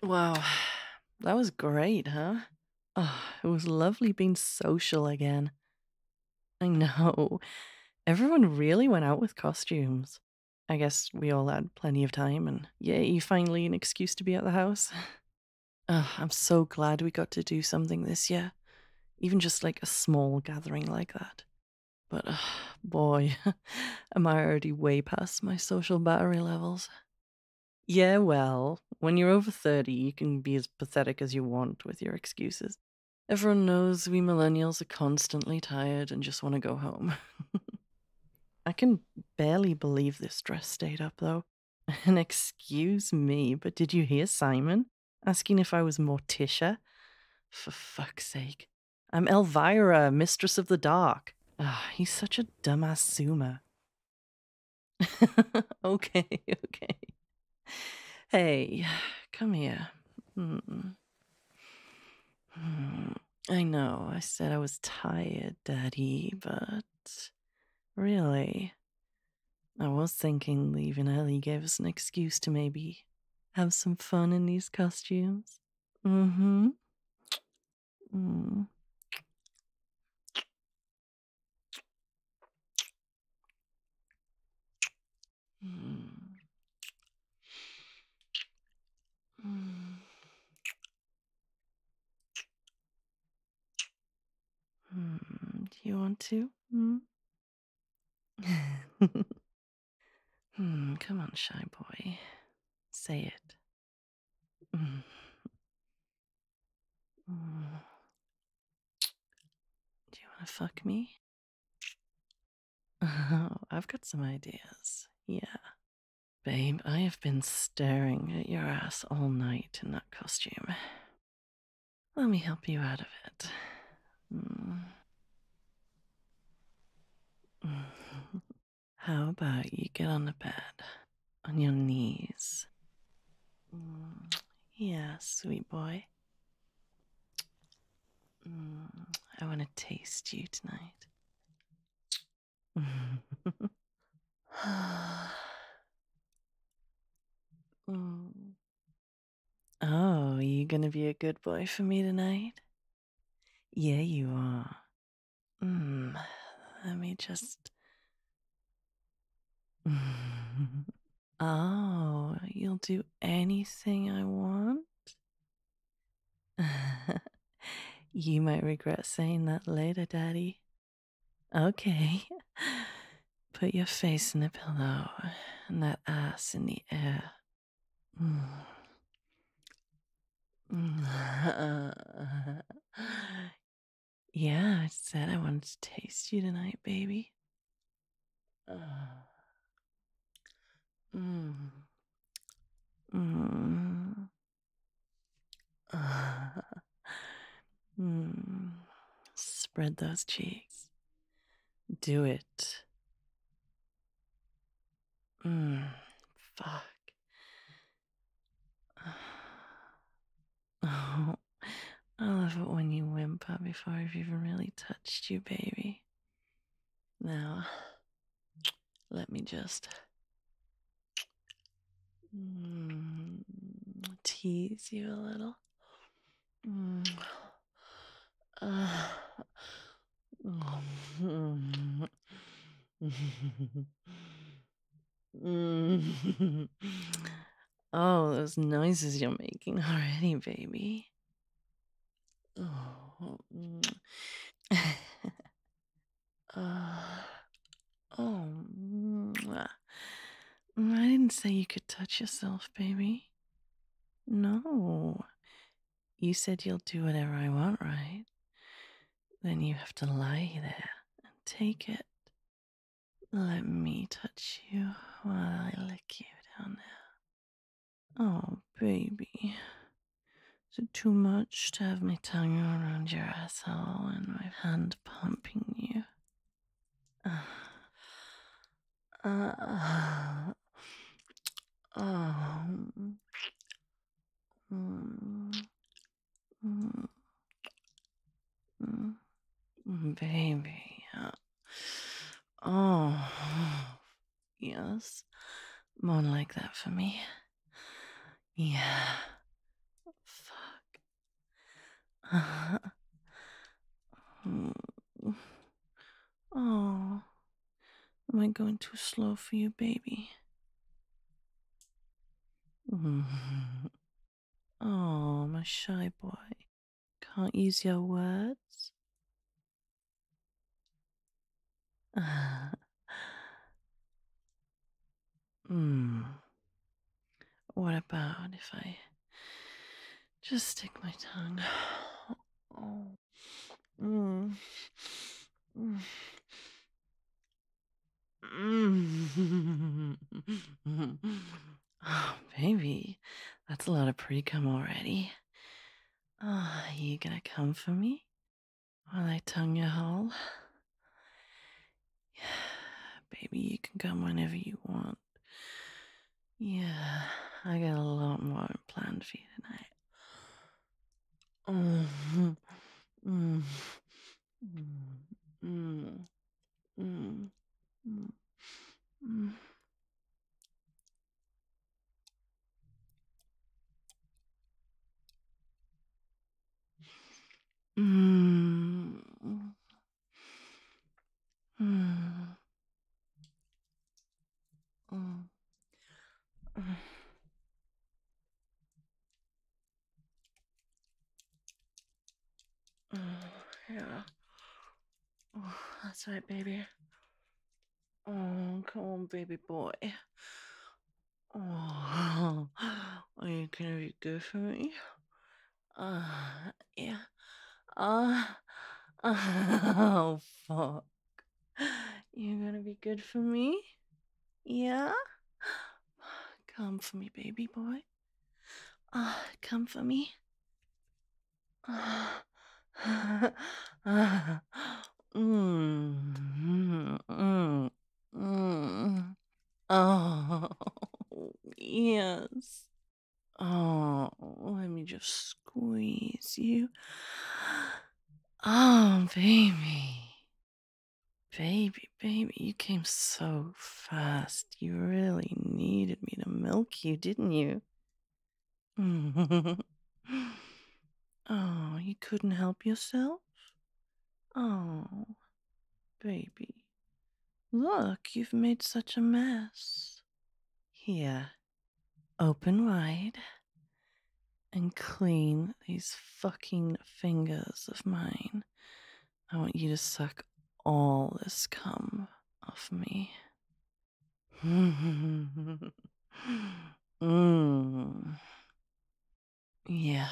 Wow, that was great, huh? Oh, it was lovely being social again. I know. Everyone really went out with costumes. I guess we all had plenty of time, and yay, finally an excuse to be at the house. I'm so glad we got to do something this year, even just like a small gathering like that. But boy, am I already way past my social battery levels. Yeah, well, when you're over 30, you can be as pathetic as you want with your excuses. Everyone knows we millennials are constantly tired and just want to go home. I can barely believe this dress stayed up, though. And excuse me, but did you hear Simon asking if I was Morticia? For fuck's sake. I'm Elvira, Mistress of the Dark. He's such a dumbass zoomer. Okay, okay. Hey, come here. Mm. I know, I said I was tired, Daddy, but really, I was thinking leaving early gave us an excuse to maybe have some fun in these costumes. Mm-hmm. Mm. Mm. Mm. Do you want to? Come on, shy boy. Say it. Mm. Mm. Do you want to fuck me? Oh, I've got some ideas. Yeah. Babe, I have been staring at your ass all night in that costume. Let me help you out of it. Mm. How about you get on the bed on your knees? Yeah, sweet boy. I want to taste you tonight. Mm. Oh, you gonna be a good boy for me tonight? Yeah, you are. Let me just. Oh, you'll do anything I want? You might regret saying that later, Daddy. Okay. Put your face in the pillow and that ass in the air. Yeah, I said I wanted to taste you tonight, baby. Mm. Mm. Mm. Spread those cheeks. Do it. Fuck. Oh, I love it when you whimper before I've even really touched you, baby. Now, let me just mm, tease you a little. Mm. Uh, mm. Mm. Oh, those noises you're making already, baby. Oh. Uh, oh. Mwah. I didn't say you could touch yourself, baby. No. You said you'll do whatever I want, right? Then you have to lie there and take it. Let me touch you while I lick you down there. Oh, baby. Is it too much to have my tongue around your asshole and my hand pumping you? Uh, oh, mm, mm, mm, baby. Oh, yes. More like that for me. Yeah. Oh, am I going too slow for you, baby? Oh, my shy boy. Can't use your words? Hmm. What about if I just stick my tongue? Oh. Mm. Mm. Mm. Oh, baby, that's a lot of pre-cum already. You gonna come for me while I tongue your hole? Baby, you can come whenever you want. Yeah, I got a lot more planned for you tonight. Mm, mm, mm, mm, mm, mm, mm. Mm, mm, mm, mm. Oh, yeah. Oh, that's right, baby. Oh, come on, baby boy. Oh, are you gonna be good for me? Yeah. Uh, oh, fuck. You gonna be good for me? Yeah? Come for me, baby boy. Come for me. Mm, mm, mm. Oh, yes. Oh, let me just squeeze you. Oh, baby. Baby, baby, you came so fast. You really needed me to milk you, didn't you? Oh, you couldn't help yourself? Oh, baby. Look, you've made such a mess. Here, open wide and clean these fucking fingers of mine. I want you to suck all this cum off me. Mm. Yeah.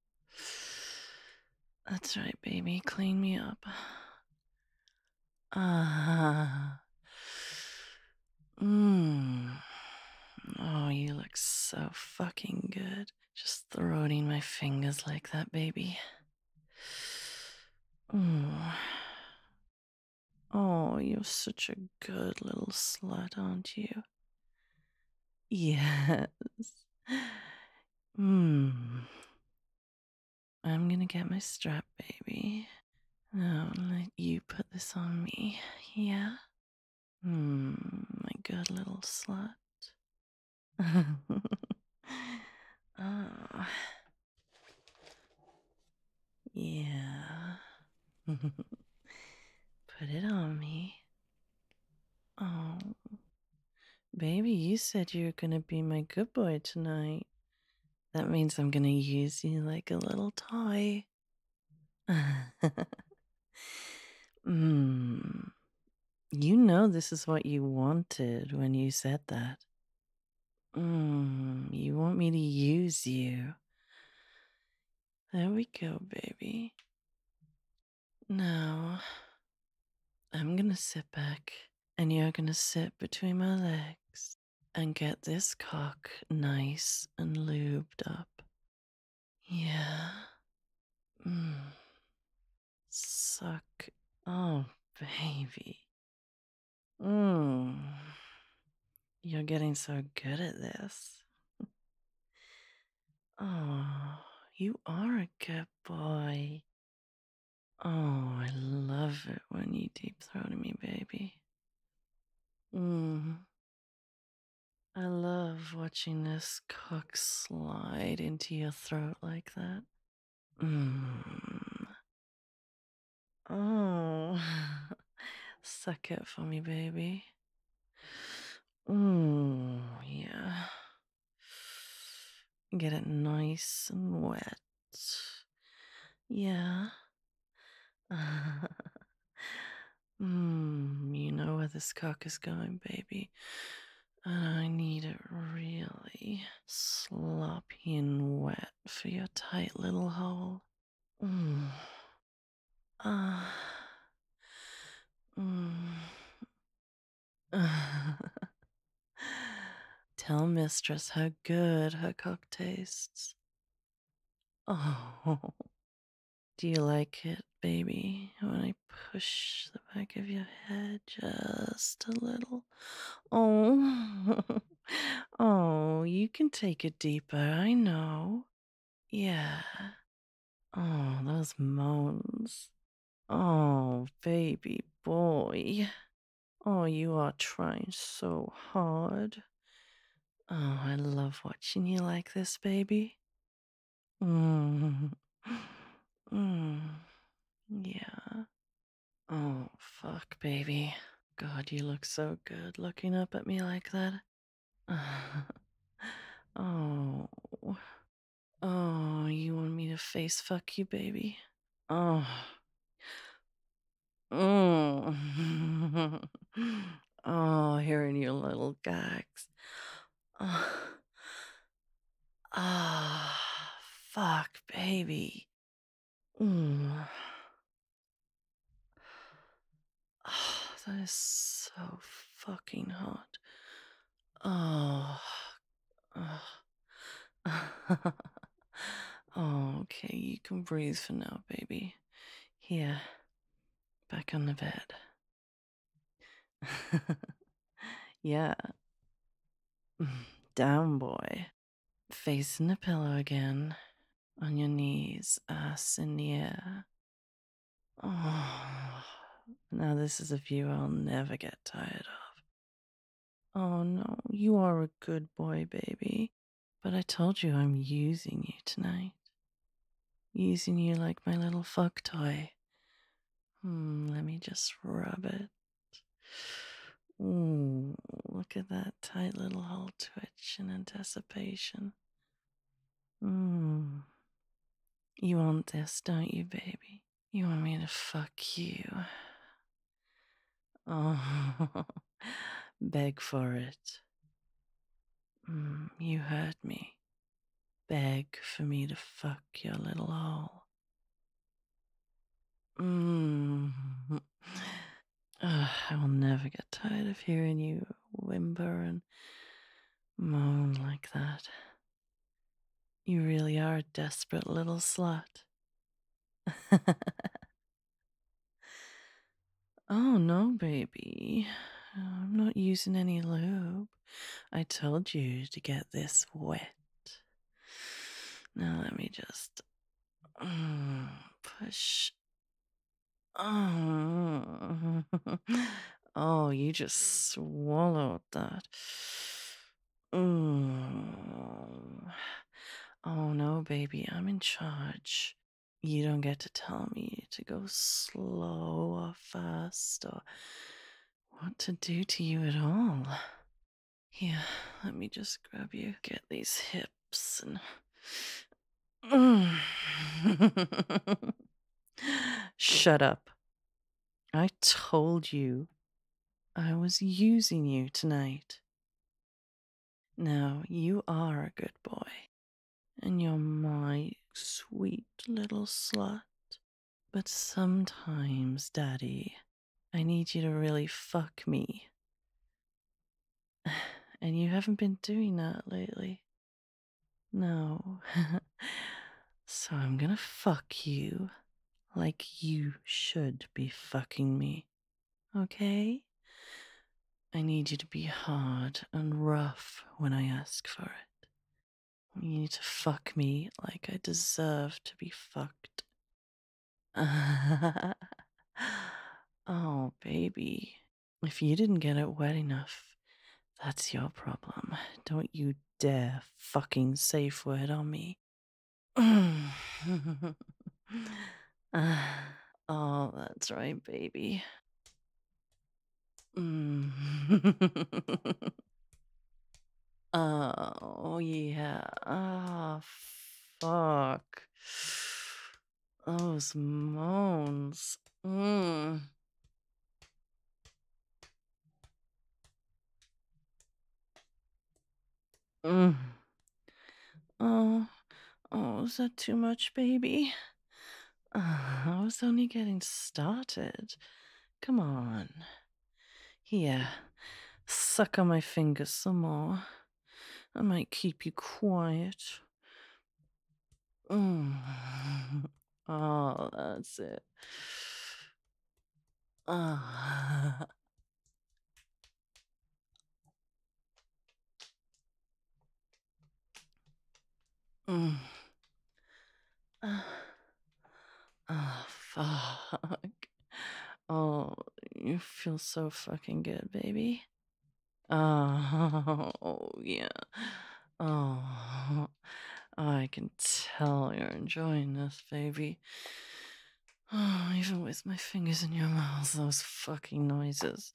That's right, baby. Clean me up. Ah. Mm. Oh, you look so fucking good. Just throwing my fingers like that, baby. Mm. Oh, you're such a good little slut, aren't you? Yes. Hmm. I'm gonna get my strap, baby. Now let you put this on me. Yeah? My good little slut. Oh, yeah. Put it on me. Oh, baby, you said you were gonna be my good boy tonight. That means I'm gonna use you like a little toy. Hmm. You know this is what you wanted when you said that. You want me to use you. There we go, baby. Now, I'm gonna sit back and you're gonna sit between my legs and get this cock nice and lubed up. Yeah. Mm. Suck. Oh, baby. Mmm. You're getting so good at this. Oh, you are a good boy. Oh, I love it when you deep throat me, baby. Mm. I love watching this cock slide into your throat like that. Mm. Oh. Suck it for me, baby. Yeah. Get it nice and wet. Yeah. You know where this cock is going, baby. And I need it really sloppy and wet for your tight little hole. Mm. Ah. Mm. Tell mistress how good her cock tastes. Oh, do you like it, baby, when I push the back of your head just a little? Oh, oh, you can take it deeper, I know. Yeah. Oh, those moans. Oh, baby boy. Oh, you are trying so hard. Oh, I love watching you like this, baby. Mm. Mm. Yeah. Oh, fuck, baby. God, you look so good looking up at me like that. Oh. Oh, you want me to face fuck you, baby? Oh. Mm. Oh, hearing your little gags. Oh. Ah, fuck, baby. Mm. Ah, that is so fucking hot. Oh. Oh. Oh, okay, you can breathe for now, baby. Here, back on the bed. Yeah. Down, boy. Facing the pillow again. On your knees, ass in the air. Oh. Now, this is a view I'll never get tired of. Oh no, you are a good boy, baby. But I told you I'm using you tonight. Using you like my little fuck toy. Let me just rub it. Ooh, look at that tight little hole twitch in anticipation. Mm. You want this, don't you, baby? You want me to fuck you? Oh, beg for it. You heard me. Beg for me to fuck your little hole. Mm. I will never get tired of hearing you whimper and moan like that. You really are a desperate little slut. Oh, no, baby. I'm not using any lube. I told you to get this wet. Now let me just push. Oh. Oh, you just swallowed that. Mm. Oh no, baby, I'm in charge. You don't get to tell me to go slow or fast or what to do to you at all. Here, let me just grab you, get these hips and. Mm. Shut up. I told you I was using you tonight. Now, you are a good boy, and you're my sweet little slut. But sometimes, Daddy, I need you to really fuck me. And you haven't been doing that lately. No. So I'm gonna fuck you like you should be fucking me. Okay? I need you to be hard and rough when I ask for it. You need to fuck me like I deserve to be fucked. Oh, baby. If you didn't get it wet enough, that's your problem. Don't you dare fucking safe word on me. Oh, that's right, baby. Mm. Oh, yeah. Ah, fuck. Those moans. Mm. Oh, oh, is that too much, baby? I was only getting started. Come on. Here, suck on my fingers some more. I might keep you quiet. Mm. Oh, that's it. Ah. Mm. Ah. Oh, fuck. Oh, you feel so fucking good, baby. Oh, yeah. Oh, I can tell you're enjoying this, baby. Oh, even with my fingers in your mouth, those fucking noises.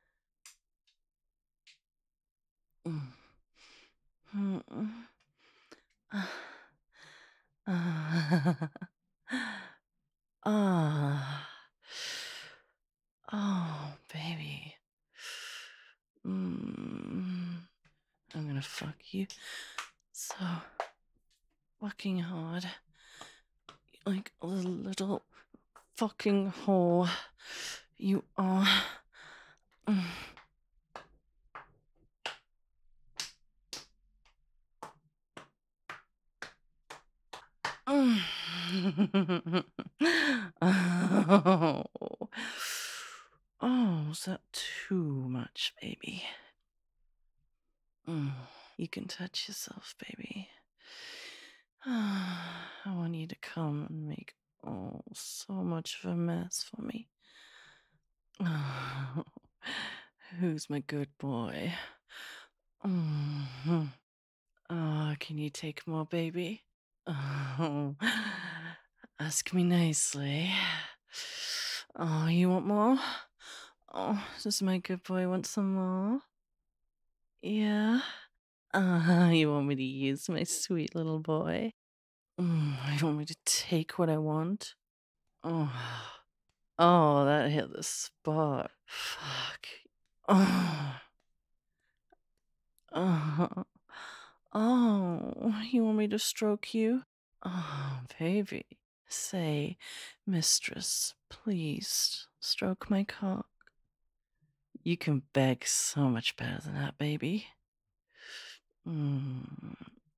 Mm. Mm. Ah. Ah. Ah. Oh, baby. Mm. I'm gonna fuck you so fucking hard. Like a little fucking whore. You are. Mm. Mm. Oh. Oh, is that too much, baby? Mm. You can touch yourself, baby. I want you to come and make so much of a mess for me. Oh, who's my good boy? Mhm. Oh, can you take more, baby? Oh, ask me nicely. Oh, you want more? Oh, does my good boy want some more? Yeah. You want me to use my sweet little boy? You want me to take what I want? Oh, oh, that hit the spot. Fuck. Oh, oh, oh, you want me to stroke you? Oh, baby. Say, mistress, please stroke my cock. You can beg so much better than that, baby. Mm.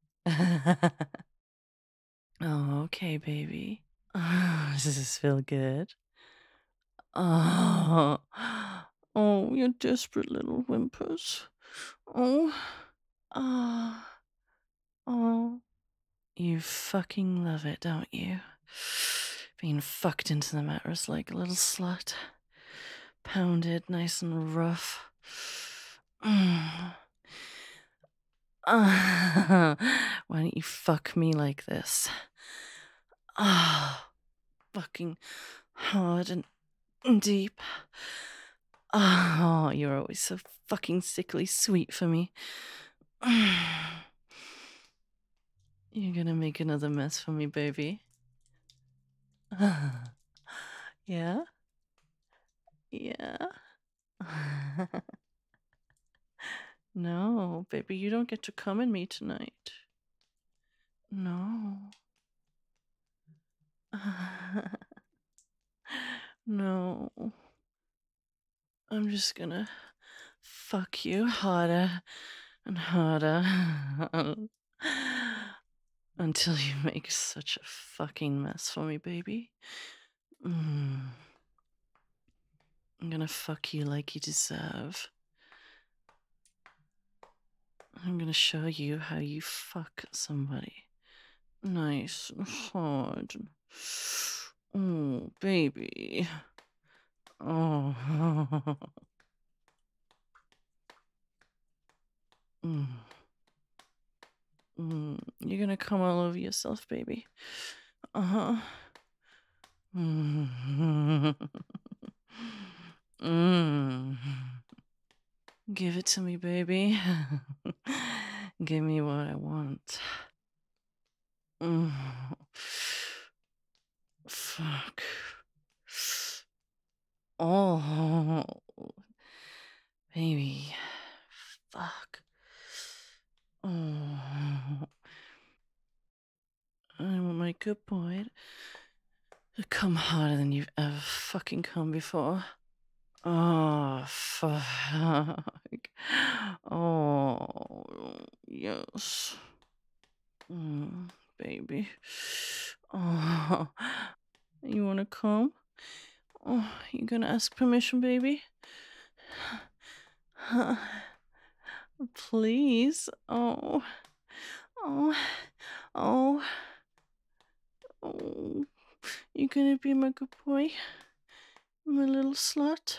Oh, okay, baby. Does this feel good? Oh, oh, your desperate little whimpers. Oh, ah, oh. You fucking love it, don't you? Being fucked into the mattress like a little slut. Pounded nice and rough. Mm. Why don't you fuck me like this? Ah, fucking hard and deep. Oh, you're always so fucking sickly sweet for me. You're gonna make another mess for me, baby. Yeah? Yeah? No, baby, you don't get to come in me tonight. No. No. I'm just gonna fuck you harder and harder until you make such a fucking mess for me, baby. Mm. I'm gonna fuck you like you deserve. I'm gonna show you how you fuck somebody. Nice and hard. Oh, baby. Oh. Mm. You're gonna come all over yourself, baby. Uh-huh. Mm. Mm. Give it to me, baby. Give me what I want. Mm. Fuck. Oh, baby. Fuck. Oh, I'm my good boy. Come harder than you've ever fucking come before. Oh, fuck. Oh, yes. Baby. Oh, you wanna come? Oh, you gonna ask permission, baby? Please. Oh, oh, oh, oh. You gonna be my good boy? My little slut?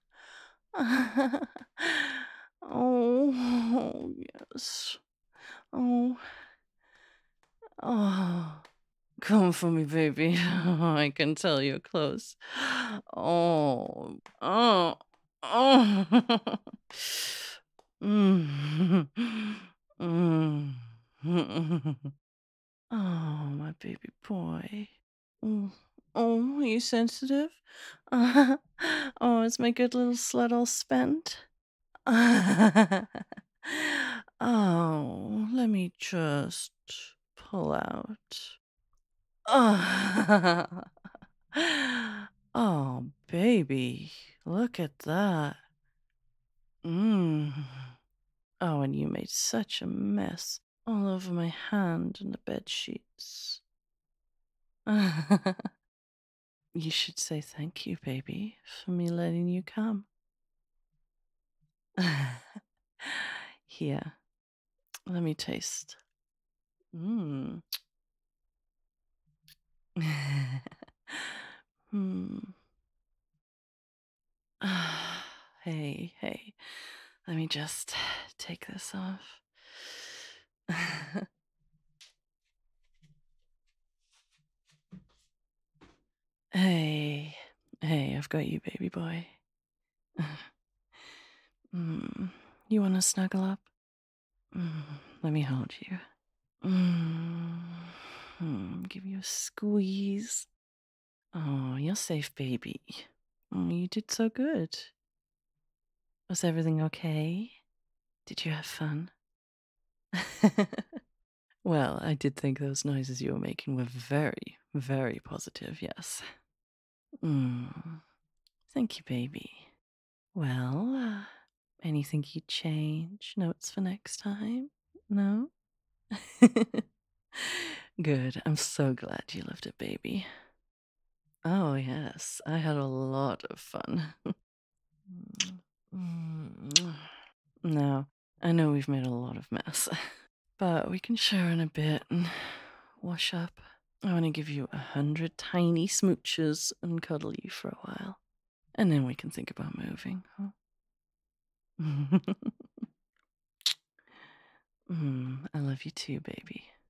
Oh, yes. Oh, oh. Come for me, baby. I can tell you're close. Oh, oh, oh. Mm. Mm. Oh, my baby boy. Oh, oh, are you sensitive? Oh, is my good little slut all spent? Oh, let me just pull out. Oh, oh, baby, look at that. Mm. Oh, and you made such a mess all over my hand and the bed sheets. You should say thank you, baby, for me letting you come. Here, let me taste. Mm. Hmm. Hey, hey. Let me just take this off. Hey, hey, I've got you, baby boy. Mm. You want to snuggle up? Mm. Let me hold you. Mm. Give you a squeeze. Oh, you're safe, baby. Oh, you did so good. Was everything okay? Did you have fun? Well, I did think those noises you were making were very, very positive, yes. Mm. Thank you, baby. Well, anything you'd change? Notes for next time? No? Good. I'm so glad you loved it, baby. Oh, yes. I had a lot of fun. Now, I know we've made a lot of mess, but we can share in a bit and wash up. I want to give you 100 tiny smooches and cuddle you for a while. And then we can think about moving, huh? I love you too, baby.